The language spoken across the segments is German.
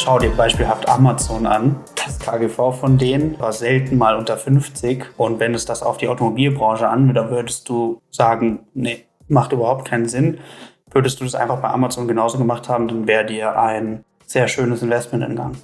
Schau dir beispielhaft Amazon an. Das KGV von denen war selten mal unter 50. Und wenn es das auf die Automobilbranche anwendet, dann würdest du sagen, nee, macht überhaupt keinen Sinn. Würdest du das einfach bei Amazon genauso gemacht haben, dann wäre dir ein sehr schönes Investment entgangen.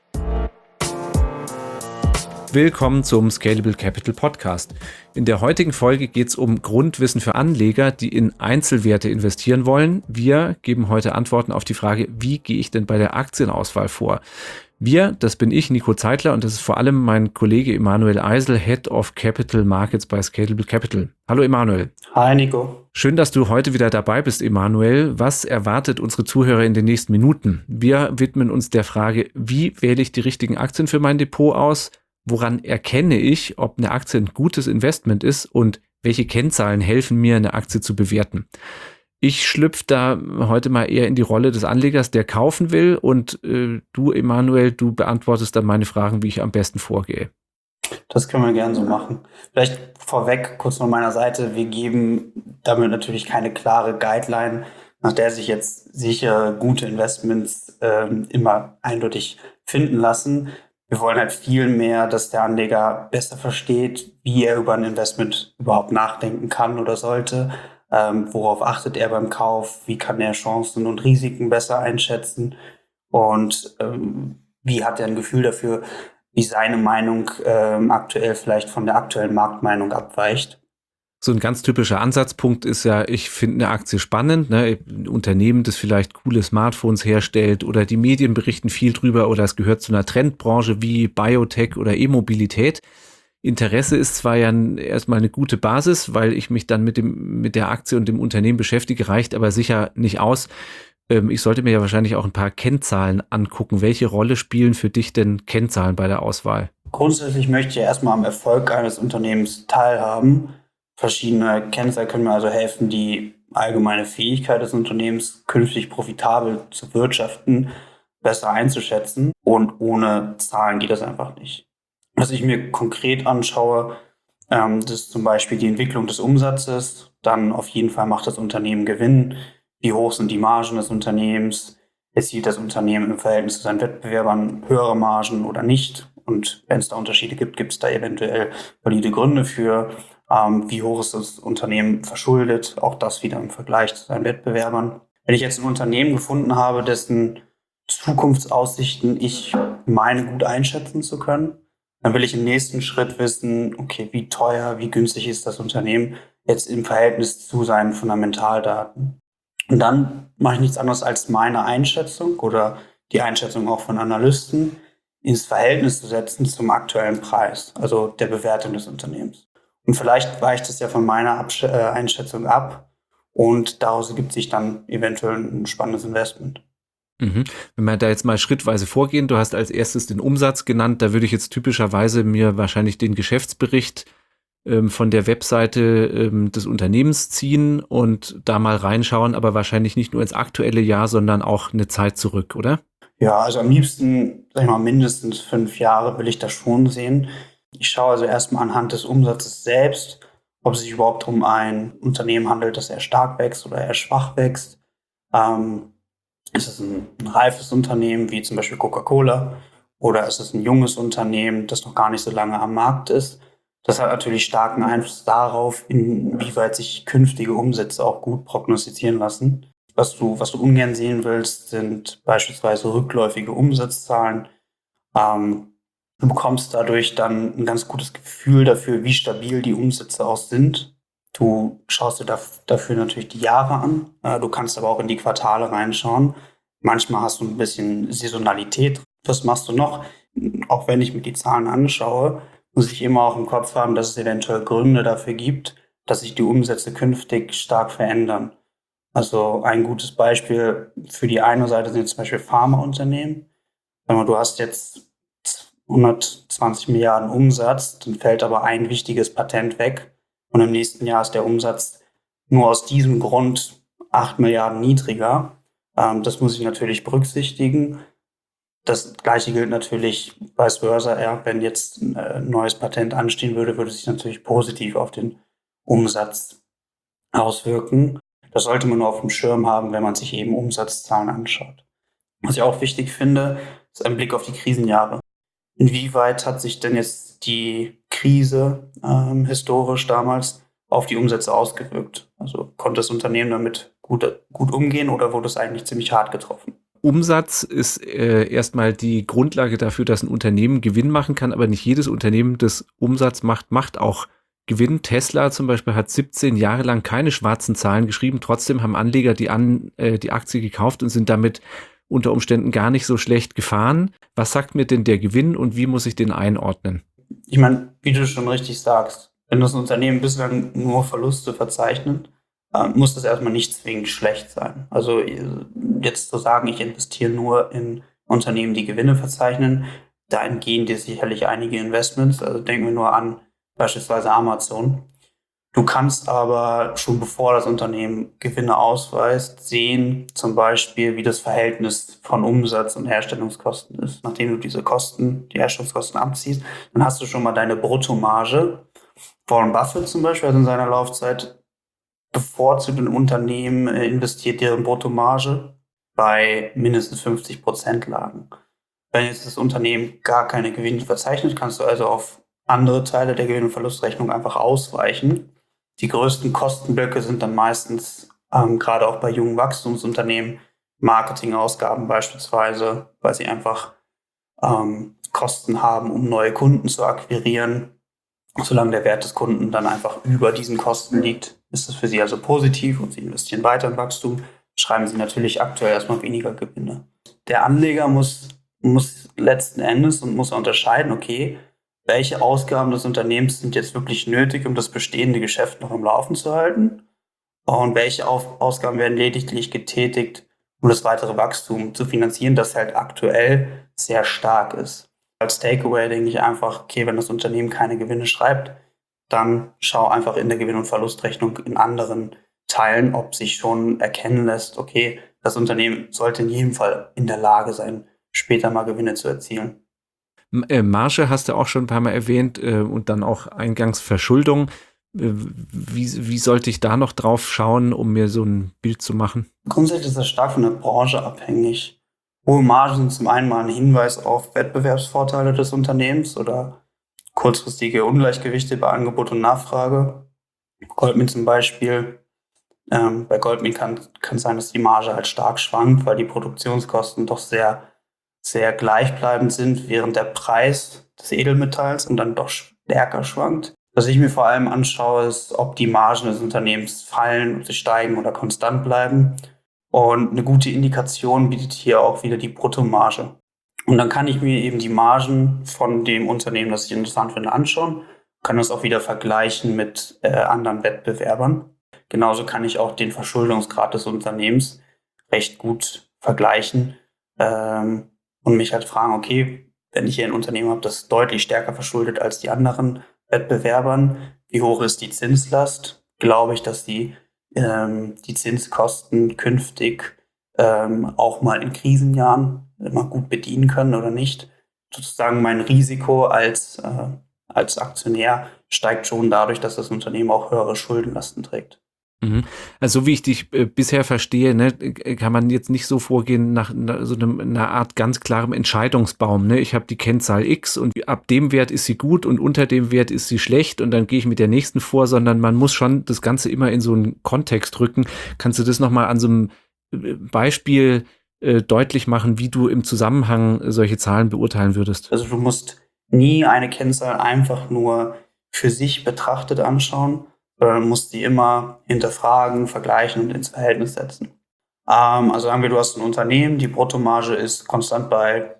Willkommen zum Scalable Capital Podcast. In der heutigen Folge geht es um Grundwissen für Anleger, die in Einzelwerte investieren wollen. Wir geben heute Antworten auf die Frage, wie gehe ich denn bei der Aktienauswahl vor? Wir, das bin ich, Nico Zeitler, und das ist vor allem mein Kollege Emanuel Eisel, Head of Capital Markets bei Scalable Capital. Hallo Emanuel. Hi Nico. Schön, dass du heute wieder dabei bist, Emanuel. Was erwartet unsere Zuhörer in den nächsten Minuten? Wir widmen uns der Frage, wie wähle ich die richtigen Aktien für mein Depot aus? Woran erkenne ich, ob eine Aktie ein gutes Investment ist und welche Kennzahlen helfen mir, eine Aktie zu bewerten? Ich schlüpfe da heute mal eher in die Rolle des Anlegers, der kaufen will, und du, Emanuel, du beantwortest dann meine Fragen, wie ich am besten vorgehe. Das können wir gerne so machen. Vielleicht vorweg kurz von meiner Seite, wir geben damit natürlich keine klare Guideline, nach der sich jetzt sicher gute Investments immer eindeutig finden lassen. Wir wollen halt viel mehr, dass der Anleger besser versteht, wie er über ein Investment überhaupt nachdenken kann oder sollte. Worauf achtet er beim Kauf? Wie kann er Chancen und Risiken besser einschätzen? Und wie hat er ein Gefühl dafür, wie seine Meinung aktuell vielleicht von der aktuellen Marktmeinung abweicht? So ein ganz typischer Ansatzpunkt ist ja, ich finde eine Aktie spannend, ne? Ein Unternehmen, das vielleicht coole Smartphones herstellt, oder die Medien berichten viel drüber, oder es gehört zu einer Trendbranche wie Biotech oder E-Mobilität. Interesse ist zwar ja erstmal eine gute Basis, weil ich mich dann mit der Aktie und dem Unternehmen beschäftige, reicht aber sicher nicht aus. Ich sollte mir ja wahrscheinlich auch ein paar Kennzahlen angucken. Welche Rolle spielen für dich denn Kennzahlen bei der Auswahl? Grundsätzlich möchte ich ja erstmal am Erfolg eines Unternehmens teilhaben. Verschiedene Kennzahlen können mir also helfen, die allgemeine Fähigkeit des Unternehmens, künftig profitabel zu wirtschaften, besser einzuschätzen. Und ohne Zahlen geht das einfach nicht. Was ich mir konkret anschaue, das ist zum Beispiel die Entwicklung des Umsatzes. Dann auf jeden Fall macht das Unternehmen Gewinn. Wie hoch sind die Margen des Unternehmens? Erzielt das Unternehmen im Verhältnis zu seinen Wettbewerbern höhere Margen oder nicht? Und wenn es da Unterschiede gibt, gibt es da eventuell valide Gründe für. Wie hoch ist das Unternehmen verschuldet? Auch das wieder im Vergleich zu seinen Wettbewerbern. Wenn ich jetzt ein Unternehmen gefunden habe, dessen Zukunftsaussichten ich meine gut einschätzen zu können, dann will ich im nächsten Schritt wissen, okay, wie teuer, wie günstig ist das Unternehmen jetzt im Verhältnis zu seinen Fundamentaldaten. Und dann mache ich nichts anderes als meine Einschätzung oder die Einschätzung auch von Analysten ins Verhältnis zu setzen zum aktuellen Preis, also der Bewertung des Unternehmens. Und vielleicht weicht es ja von meiner Einschätzung ab und daraus ergibt sich dann eventuell ein spannendes Investment. Wenn wir da jetzt mal schrittweise vorgehen, du hast als erstes den Umsatz genannt, da würde ich jetzt typischerweise mir wahrscheinlich den Geschäftsbericht von der Webseite des Unternehmens ziehen und da mal reinschauen, aber wahrscheinlich nicht nur ins aktuelle Jahr, sondern auch eine Zeit zurück, oder? Ja, also am liebsten, sag ich mal, mindestens 5 Jahre will ich das schon sehen. Ich schaue also erstmal anhand des Umsatzes selbst, ob es sich überhaupt um ein Unternehmen handelt, das eher stark wächst oder eher schwach wächst. Ist es ein reifes Unternehmen, wie zum Beispiel Coca-Cola, oder ist es ein junges Unternehmen, das noch gar nicht so lange am Markt ist? Das hat natürlich starken Einfluss darauf, inwieweit sich künftige Umsätze auch gut prognostizieren lassen. Was du ungern sehen willst, sind beispielsweise rückläufige Umsatzzahlen. Du bekommst dadurch dann ein ganz gutes Gefühl dafür, wie stabil die Umsätze auch sind. Du schaust dir dafür natürlich die Jahre an. Du kannst aber auch in die Quartale reinschauen. Manchmal hast du ein bisschen Saisonalität. Was machst du noch? Auch wenn ich mir die Zahlen anschaue, muss ich immer auch im Kopf haben, dass es eventuell Gründe dafür gibt, dass sich die Umsätze künftig stark verändern. Also ein gutes Beispiel für die eine Seite sind zum Beispiel Pharmaunternehmen. Du hast jetzt 120 Milliarden Umsatz, dann fällt aber ein wichtiges Patent weg und im nächsten Jahr ist der Umsatz nur aus diesem Grund 8 Milliarden niedriger. Das muss ich natürlich berücksichtigen. Das Gleiche gilt natürlich vice versa. Ja, wenn jetzt ein neues Patent anstehen würde, würde es sich natürlich positiv auf den Umsatz auswirken. Das sollte man nur auf dem Schirm haben, wenn man sich eben Umsatzzahlen anschaut. Was ich auch wichtig finde, Das ist ein Blick auf die Krisenjahre. Inwieweit hat sich denn jetzt die Krise historisch damals auf die Umsätze ausgewirkt? Also konnte das Unternehmen damit gut umgehen oder wurde es eigentlich ziemlich hart getroffen? Umsatz ist erstmal die Grundlage dafür, dass ein Unternehmen Gewinn machen kann, aber nicht jedes Unternehmen, das Umsatz macht auch Gewinn. Tesla zum Beispiel hat 17 Jahre lang keine schwarzen Zahlen geschrieben, trotzdem haben Anleger die Aktie gekauft und sind damit unter Umständen gar nicht so schlecht gefahren. Was sagt mir denn der Gewinn und wie muss ich den einordnen? Ich meine, wie du schon richtig sagst, wenn das Unternehmen bislang nur Verluste verzeichnet, muss das erstmal nicht zwingend schlecht sein. Also jetzt zu sagen, ich investiere nur in Unternehmen, die Gewinne verzeichnen, da entgehen dir sicherlich einige Investments. Also denken wir nur an beispielsweise Amazon. Du kannst aber schon bevor das Unternehmen Gewinne ausweist, sehen zum Beispiel, wie das Verhältnis von Umsatz und Herstellungskosten ist. Nachdem du diese Kosten, die Herstellungskosten abziehst, dann hast du schon mal deine Bruttomarge. Warren Buffett zum Beispiel hat in seiner Laufzeit bevorzugt in Unternehmen investiert, deren Bruttomarge bei mindestens 50% lagen. Wenn jetzt das Unternehmen gar keine Gewinne verzeichnet, kannst du also auf andere Teile der Gewinn- und Verlustrechnung einfach ausweichen. Die größten Kostenblöcke sind dann meistens, gerade auch bei jungen Wachstumsunternehmen, Marketingausgaben beispielsweise, weil sie einfach Kosten haben, um neue Kunden zu akquirieren. Solange der Wert des Kunden dann einfach über diesen Kosten liegt, ist es für sie also positiv und sie investieren weiter in Wachstum, schreiben sie natürlich aktuell erstmal weniger Gewinne. Der Anleger muss letzten Endes und muss unterscheiden, okay, welche Ausgaben des Unternehmens sind jetzt wirklich nötig, um das bestehende Geschäft noch am Laufen zu halten und welche Ausgaben werden lediglich getätigt, um das weitere Wachstum zu finanzieren, das halt aktuell sehr stark ist. Als Takeaway denke ich einfach, okay, wenn das Unternehmen keine Gewinne schreibt, dann schau einfach in der Gewinn- und Verlustrechnung in anderen Teilen, ob sich schon erkennen lässt, okay, das Unternehmen sollte in jedem Fall in der Lage sein, später mal Gewinne zu erzielen. Marge hast du auch schon ein paar Mal erwähnt und dann auch eingangs Verschuldung. Wie sollte ich da noch drauf schauen, um mir so ein Bild zu machen? Grundsätzlich ist das stark von der Branche abhängig. Hohe Margen sind zum einen mal ein Hinweis auf Wettbewerbsvorteile des Unternehmens oder kurzfristige Ungleichgewichte bei Angebot und Nachfrage. Goldman zum Beispiel. Bei Goldman kann sein, dass die Marge halt stark schwankt, weil die Produktionskosten doch sehr, sehr gleichbleibend sind, während der Preis des Edelmetalls und dann doch stärker schwankt. Was ich mir vor allem anschaue, ist, ob die Margen des Unternehmens fallen, ob sie steigen oder konstant bleiben. Und eine gute Indikation bietet hier auch wieder die Bruttomarge. Und dann kann ich mir eben die Margen von dem Unternehmen, das ich interessant finde, anschauen, kann das auch wieder vergleichen mit anderen Wettbewerbern. Genauso kann ich auch den Verschuldungsgrad des Unternehmens recht gut vergleichen und mich halt fragen, okay, wenn ich hier ein Unternehmen habe, das deutlich stärker verschuldet als die anderen Wettbewerbern, wie hoch ist die Zinslast? Glaube ich, dass die Zinskosten künftig auch mal in Krisenjahren immer gut bedienen können oder nicht. Sozusagen mein Risiko als Aktionär steigt schon dadurch, dass das Unternehmen auch höhere Schuldenlasten trägt. Also so wie ich dich bisher verstehe, ne, kann man jetzt nicht so vorgehen nach so einer Art ganz klarem Entscheidungsbaum. Ne? Ich habe die Kennzahl X und ab dem Wert ist sie gut und unter dem Wert ist sie schlecht und dann gehe ich mit der nächsten vor, sondern man muss schon das Ganze immer in so einen Kontext rücken. Kannst du das nochmal an so einem Beispiel deutlich machen, wie du im Zusammenhang solche Zahlen beurteilen würdest? Also du musst nie eine Kennzahl einfach nur für sich betrachtet anschauen, sondern musst die immer hinterfragen, vergleichen und ins Verhältnis setzen. Also sagen wir, du hast ein Unternehmen, die Bruttomarge ist konstant bei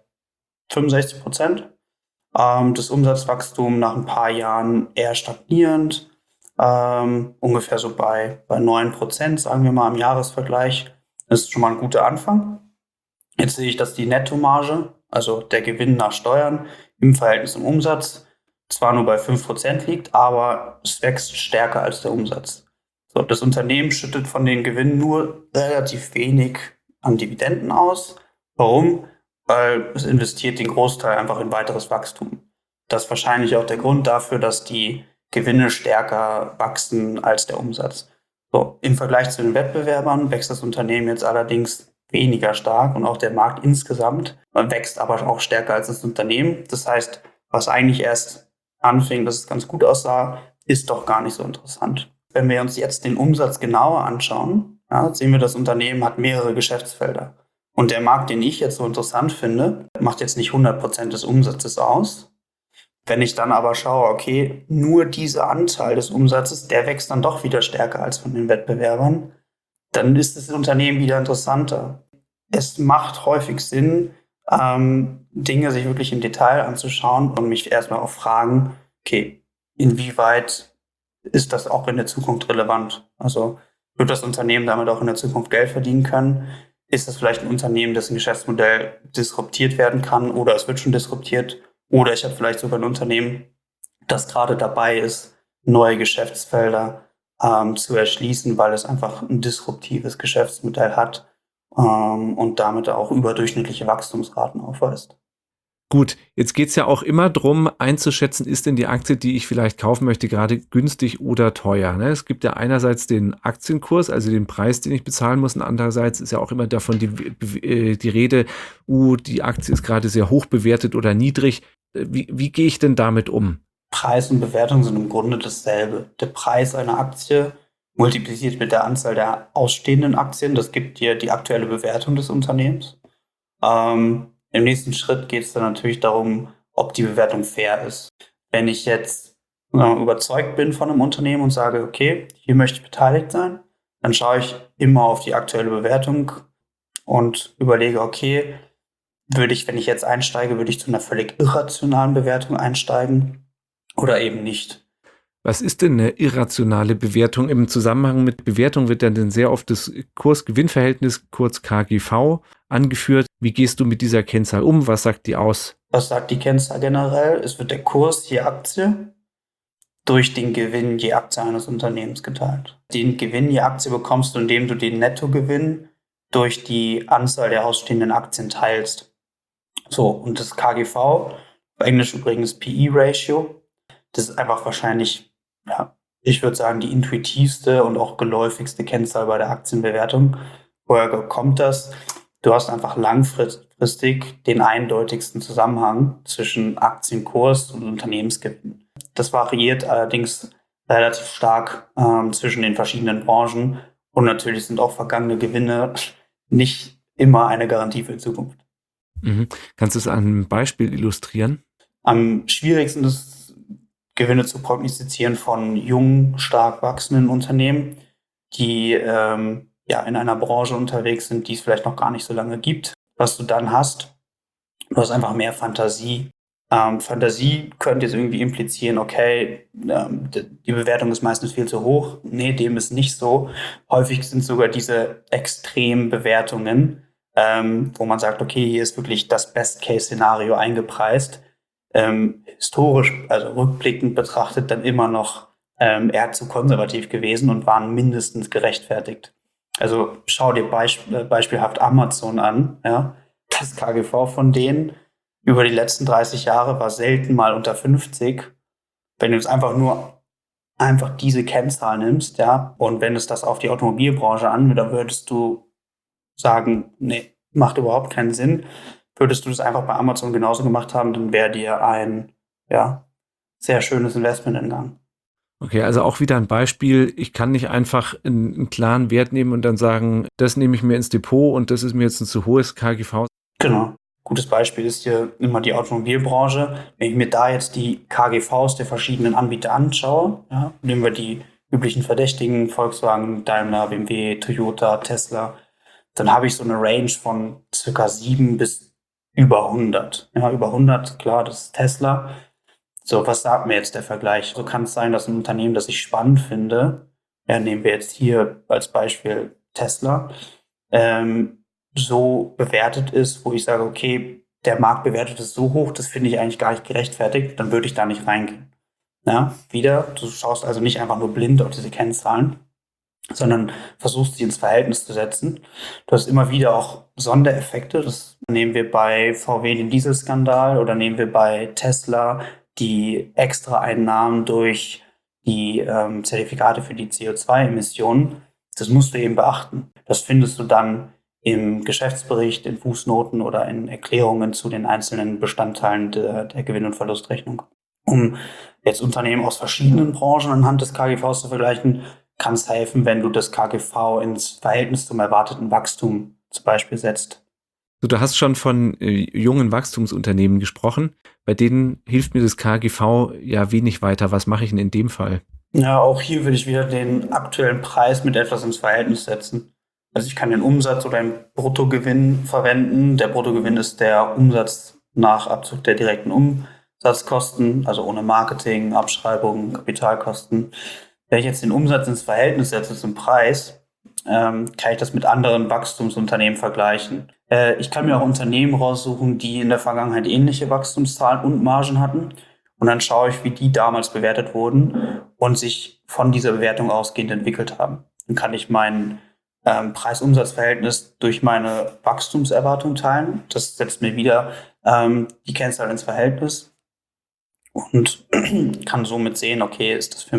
65%. Das Umsatzwachstum nach ein paar Jahren eher stagnierend, ungefähr so bei 9%, sagen wir mal im Jahresvergleich. Das ist schon mal ein guter Anfang. Jetzt sehe ich, dass die Nettomarge, also der Gewinn nach Steuern im Verhältnis zum Umsatz, zwar nur bei 5% liegt, aber es wächst stärker als der Umsatz. So, das Unternehmen schüttet von den Gewinnen nur relativ wenig an Dividenden aus. Warum? Weil es investiert den Großteil einfach in weiteres Wachstum. Das ist wahrscheinlich auch der Grund dafür, dass die Gewinne stärker wachsen als der Umsatz. So, im Vergleich zu den Wettbewerbern wächst das Unternehmen jetzt allerdings weniger stark und auch der Markt insgesamt wächst aber auch stärker als das Unternehmen. Das heißt, was eigentlich erst anfing, dass es ganz gut aussah, ist doch gar nicht so interessant. Wenn wir uns jetzt den Umsatz genauer anschauen, ja, sehen wir, das Unternehmen hat mehrere Geschäftsfelder. Und der Markt, den ich jetzt so interessant finde, macht jetzt nicht 100% des Umsatzes aus. Wenn ich dann aber schaue, okay, nur dieser Anteil des Umsatzes, der wächst dann doch wieder stärker als von den Wettbewerbern, dann ist das Unternehmen wieder interessanter. Es macht häufig Sinn, Dinge sich wirklich im Detail anzuschauen und mich erstmal auch fragen, okay, inwieweit ist das auch in der Zukunft relevant? Also wird das Unternehmen damit auch in der Zukunft Geld verdienen können? Ist das vielleicht ein Unternehmen, dessen Geschäftsmodell disruptiert werden kann oder es wird schon disruptiert? Oder ich habe vielleicht sogar ein Unternehmen, das gerade dabei ist, neue Geschäftsfelder zu erschließen, weil es einfach ein disruptives Geschäftsmodell hat und damit auch überdurchschnittliche Wachstumsraten aufweist. Gut, jetzt geht's ja auch immer drum einzuschätzen, ist denn die Aktie, die ich vielleicht kaufen möchte, gerade günstig oder teuer, ne? Es gibt ja einerseits den Aktienkurs, also den Preis, den ich bezahlen muss, und andererseits ist ja auch immer davon die Rede, die Aktie ist gerade sehr hoch bewertet oder niedrig. Wie gehe ich denn damit um? Preis und Bewertung sind im Grunde dasselbe. Der Preis einer Aktie multipliziert mit der Anzahl der ausstehenden Aktien, das gibt dir die aktuelle Bewertung des Unternehmens. Im nächsten Schritt geht es dann natürlich darum, ob die Bewertung fair ist. Wenn ich jetzt überzeugt bin von einem Unternehmen und sage, okay, hier möchte ich beteiligt sein, dann schaue ich immer auf die aktuelle Bewertung und überlege, okay, wenn ich jetzt einsteige, würde ich zu einer völlig irrationalen Bewertung einsteigen oder eben nicht. Was ist denn eine irrationale Bewertung? Im Zusammenhang mit Bewertung wird dann sehr oft das Kurs-Gewinn-Verhältnis, kurz KGV, angeführt. Wie gehst du mit dieser Kennzahl um? Was sagt die aus? Was sagt die Kennzahl generell? Es wird der Kurs je Aktie durch den Gewinn je Aktie eines Unternehmens geteilt. Den Gewinn je Aktie bekommst du, indem du den Nettogewinn durch die Anzahl der ausstehenden Aktien teilst. So, und das KGV, auf Englisch übrigens PE-Ratio, das ist einfach wahrscheinlich, ja, ich würde sagen, die intuitivste und auch geläufigste Kennzahl bei der Aktienbewertung. Woher kommt das? Du hast einfach langfristig den eindeutigsten Zusammenhang zwischen Aktienkurs und Unternehmensgewinn. Das variiert allerdings relativ stark zwischen den verschiedenen Branchen und natürlich sind auch vergangene Gewinne nicht immer eine Garantie für die Zukunft. Mhm. Kannst du es an einem Beispiel illustrieren? Am schwierigsten ist, Gewinne zu prognostizieren von jungen, stark wachsenden Unternehmen, die in einer Branche unterwegs sind, die es vielleicht noch gar nicht so lange gibt. Was du dann hast, du hast einfach mehr Fantasie. Fantasie könnte jetzt irgendwie implizieren, okay, die Bewertung ist meistens viel zu hoch. Nee, dem ist nicht so. Häufig sind sogar diese extremen Bewertungen, wo man sagt, okay, hier ist wirklich das Best-Case-Szenario eingepreist. Historisch, also rückblickend betrachtet, dann immer noch eher zu konservativ gewesen und waren mindestens gerechtfertigt. Also schau dir beispielhaft Amazon an. Ja? Das KGV von denen über die letzten 30 Jahre war selten mal unter 50. Wenn du jetzt einfach diese Kennzahl nimmst, ja, und wendest das auf die Automobilbranche an, dann würdest du sagen, nee, macht überhaupt keinen Sinn. Würdest du das einfach bei Amazon genauso gemacht haben, dann wäre dir ein sehr schönes Investment entgangen. Okay, also auch wieder ein Beispiel. Ich kann nicht einfach einen klaren Wert nehmen und dann sagen, das nehme ich mir ins Depot und das ist mir jetzt ein zu hohes KGV. Genau. Gutes Beispiel ist hier immer die Automobilbranche. Wenn ich mir da jetzt die KGVs der verschiedenen Anbieter anschaue, ja, nehmen wir die üblichen Verdächtigen, Volkswagen, Daimler, BMW, Toyota, Tesla, dann habe ich so eine Range von circa 7 bis über 100. Ja, über 100, klar, das ist Tesla. So, was sagt mir jetzt der Vergleich? So kann es sein, dass ein Unternehmen, das ich spannend finde, nehmen wir jetzt hier als Beispiel Tesla, so bewertet ist, wo ich sage, okay, der Markt bewertet es so hoch, das finde ich eigentlich gar nicht gerechtfertigt, dann würde ich da nicht reingehen. Ja, wieder, du schaust also nicht einfach nur blind auf diese Kennzahlen, sondern versuchst sie ins Verhältnis zu setzen. Du hast immer wieder auch Sondereffekte. Das nehmen wir bei VW den Dieselskandal oder nehmen wir bei Tesla die Extra-Einnahmen durch die Zertifikate für die CO2-Emissionen. Das musst du eben beachten. Das findest du dann im Geschäftsbericht, in Fußnoten oder in Erklärungen zu den einzelnen Bestandteilen der Gewinn- und Verlustrechnung. Um jetzt Unternehmen aus verschiedenen Branchen anhand des KGVs zu vergleichen, kann es helfen, wenn du das KGV ins Verhältnis zum erwarteten Wachstum zum Beispiel setzt. Du hast schon von jungen Wachstumsunternehmen gesprochen. Bei denen hilft mir das KGV ja wenig weiter. Was mache ich denn in dem Fall? Ja, auch hier würde ich wieder den aktuellen Preis mit etwas ins Verhältnis setzen. Also ich kann den Umsatz oder den Bruttogewinn verwenden. Der Bruttogewinn ist der Umsatz nach Abzug der direkten Umsatzkosten, also ohne Marketing, Abschreibungen, Kapitalkosten. Wenn ich jetzt den Umsatz ins Verhältnis setze zum Preis, kann ich das mit anderen Wachstumsunternehmen vergleichen. Ich kann mir auch Unternehmen raussuchen, die in der Vergangenheit ähnliche Wachstumszahlen und Margen hatten. Und dann schaue ich, wie die damals bewertet wurden und sich von dieser Bewertung ausgehend entwickelt haben. Dann kann ich mein Preis-Umsatz-Verhältnis durch meine Wachstumserwartung teilen. Das setzt mir wieder die Kennzahl ins Verhältnis und kann somit sehen, okay,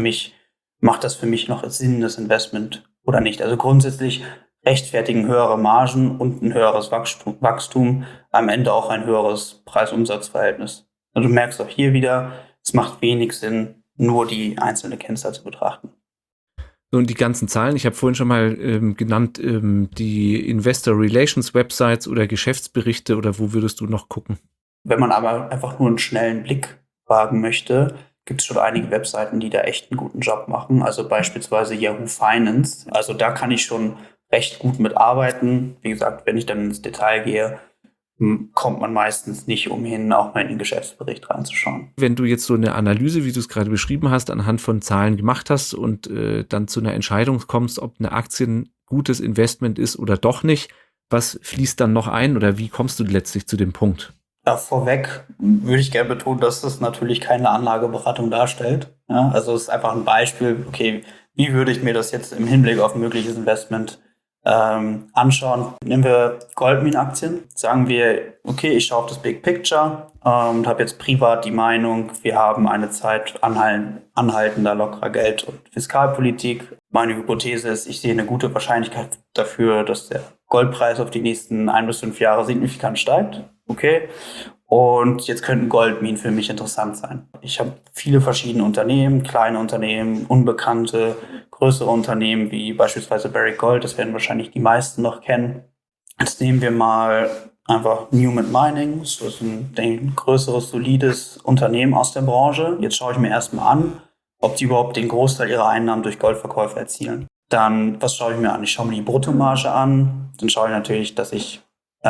macht das für mich noch Sinn, das Investment oder nicht. Also grundsätzlich rechtfertigen höhere Margen und ein höheres Wachstum am Ende auch ein höheres Preis-Umsatz-Verhältnis. Also du merkst auch hier wieder, es macht wenig Sinn, nur die einzelne Kennzahl zu betrachten. Und die ganzen Zahlen, ich habe vorhin schon mal genannt, die Investor Relations Websites oder Geschäftsberichte, oder wo würdest du noch gucken? Wenn man aber einfach nur einen schnellen Blick wagen möchte, gibt es schon einige Webseiten, die da echt einen guten Job machen. Also beispielsweise Yahoo Finance. Also da kann ich schon recht gut mitarbeiten. Wie gesagt, wenn ich dann ins Detail gehe, kommt man meistens nicht umhin, auch mal in den Geschäftsbericht reinzuschauen. Wenn du jetzt so eine Analyse, wie du es gerade beschrieben hast, anhand von Zahlen gemacht hast und dann zu einer Entscheidung kommst, ob eine Aktie ein gutes Investment ist oder doch nicht, was fließt dann noch ein oder wie kommst du letztlich zu dem Punkt? Ja, vorweg würde ich gerne betonen, dass das natürlich keine Anlageberatung darstellt. Ja, also es ist einfach ein Beispiel, okay, wie würde ich mir das jetzt im Hinblick auf ein mögliches Investment anschauen? Nehmen wir Goldmine-Aktien. Sagen wir, okay, ich schaue auf das Big Picture und habe jetzt privat die Meinung, wir haben eine Zeit anhaltender lockerer Geld- und Fiskalpolitik. Meine Hypothese ist, ich sehe eine gute Wahrscheinlichkeit dafür, dass der Goldpreis auf die nächsten 1 bis 5 Jahre signifikant steigt. Okay. Und jetzt könnten Goldminen für mich interessant sein. Ich habe viele verschiedene Unternehmen, kleine Unternehmen, unbekannte, größere Unternehmen wie beispielsweise Barrick Gold. Das werden wahrscheinlich die meisten noch kennen. Jetzt nehmen wir mal einfach Newmont Mining. Das ist ein größeres, solides Unternehmen aus der Branche. Jetzt schaue ich mir erstmal an, ob die überhaupt den Großteil ihrer Einnahmen durch Goldverkäufe erzielen. Dann, was schaue ich mir an? Ich schaue mir die Bruttomarge an. Dann schaue ich natürlich, dass ich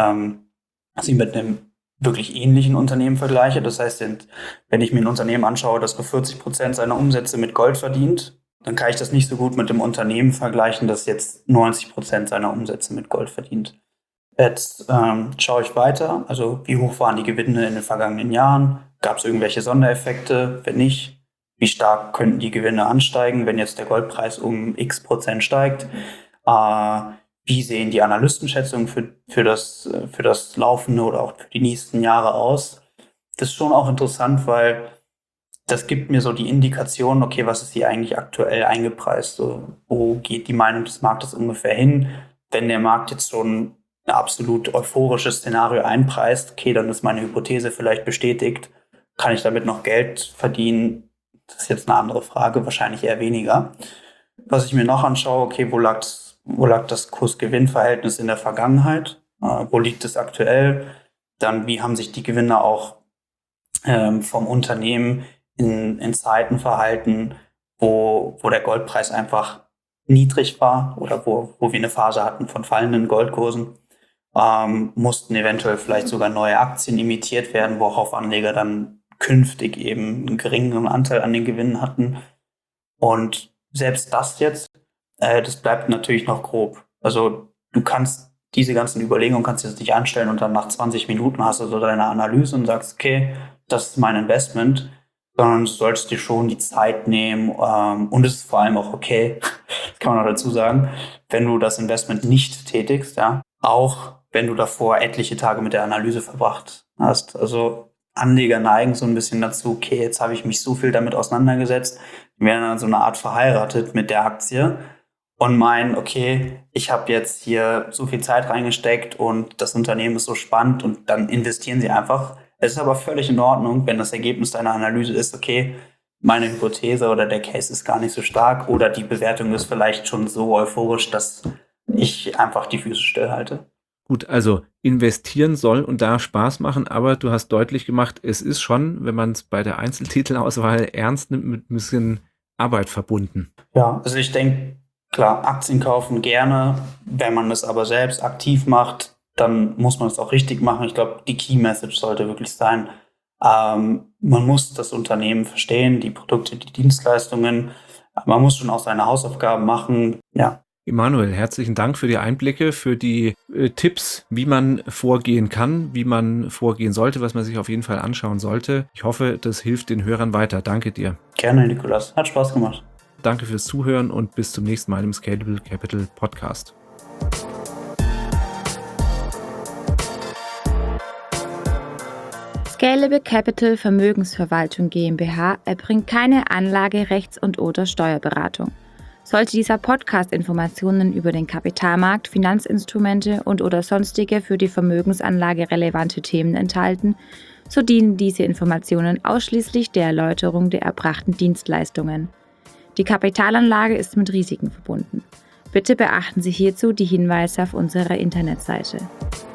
sie mit einem wirklich ähnlichen Unternehmen vergleiche. Das heißt, wenn ich mir ein Unternehmen anschaue, das nur 40% seiner Umsätze mit Gold verdient, dann kann ich das nicht so gut mit dem Unternehmen vergleichen, das jetzt 90% seiner Umsätze mit Gold verdient. Jetzt schaue ich weiter, also wie hoch waren die Gewinne in den vergangenen Jahren? Gab es irgendwelche Sondereffekte? Wenn nicht, wie stark könnten die Gewinne ansteigen, wenn jetzt der Goldpreis um x% steigt? Wie sehen die Analystenschätzungen für das laufende oder auch für die nächsten Jahre aus? Das ist schon auch interessant, weil das gibt mir so die Indikation, okay, was ist hier eigentlich aktuell eingepreist? So, wo geht die Meinung des Marktes ungefähr hin? Wenn der Markt jetzt schon ein absolut euphorisches Szenario einpreist, okay, dann ist meine Hypothese vielleicht bestätigt. Kann ich damit noch Geld verdienen? Das ist jetzt eine andere Frage, wahrscheinlich eher weniger. Was ich mir noch anschaue, okay, wo lag das Kurs-Gewinn-Verhältnis in der Vergangenheit? Wo liegt es aktuell? Dann, wie haben sich die Gewinne auch vom Unternehmen in Zeiten verhalten, wo der Goldpreis einfach niedrig war oder wo wir eine Phase hatten von fallenden Goldkursen? Mussten eventuell vielleicht sogar neue Aktien imitiert werden, worauf Anleger dann künftig eben einen geringeren Anteil an den Gewinnen hatten. Und selbst das jetzt, das bleibt natürlich noch grob. Also du kannst diese ganzen Überlegungen kannst du jetzt nicht anstellen und dann nach 20 Minuten hast du so deine Analyse und sagst, okay, das ist mein Investment, sondern du solltest dir schon die Zeit nehmen und es ist vor allem auch okay, das kann man noch dazu sagen, wenn du das Investment nicht tätigst, ja, auch wenn du davor etliche Tage mit der Analyse verbracht hast. Also Anleger neigen so ein bisschen dazu, okay, jetzt habe ich mich so viel damit auseinandergesetzt, die werden dann so eine Art verheiratet mit der Aktie und meinen, okay, ich habe jetzt hier so viel Zeit reingesteckt und das Unternehmen ist so spannend und dann investieren sie einfach. Es ist aber völlig in Ordnung, wenn das Ergebnis deiner Analyse ist, okay, meine Hypothese oder der Case ist gar nicht so stark oder die Bewertung ist vielleicht schon so euphorisch, dass ich einfach die Füße stillhalte. Gut, also investieren soll und da Spaß machen, aber du hast deutlich gemacht, es ist schon, wenn man es bei der Einzeltitelauswahl ernst nimmt, mit ein bisschen Arbeit verbunden. Ja, also ich denke, klar, Aktien kaufen gerne. Wenn man das aber selbst aktiv macht, dann muss man es auch richtig machen. Ich glaube, die Key Message sollte wirklich sein, man muss das Unternehmen verstehen, die Produkte, die Dienstleistungen. Man muss schon auch seine Hausaufgaben machen. Ja. Emanuel, herzlichen Dank für die Einblicke, für die Tipps, wie man vorgehen kann, wie man vorgehen sollte, was man sich auf jeden Fall anschauen sollte. Ich hoffe, das hilft den Hörern weiter. Danke dir. Gerne, Nikolas. Hat Spaß gemacht. Danke fürs Zuhören und bis zum nächsten Mal im Scalable Capital Podcast. Scalable Capital Vermögensverwaltung GmbH erbringt keine Anlage-, Rechts- und/oder Steuerberatung. Sollte dieser Podcast Informationen über den Kapitalmarkt, Finanzinstrumente und/oder sonstige für die Vermögensanlage relevante Themen enthalten, so dienen diese Informationen ausschließlich der Erläuterung der erbrachten Dienstleistungen. Die Kapitalanlage ist mit Risiken verbunden. Bitte beachten Sie hierzu die Hinweise auf unserer Internetseite.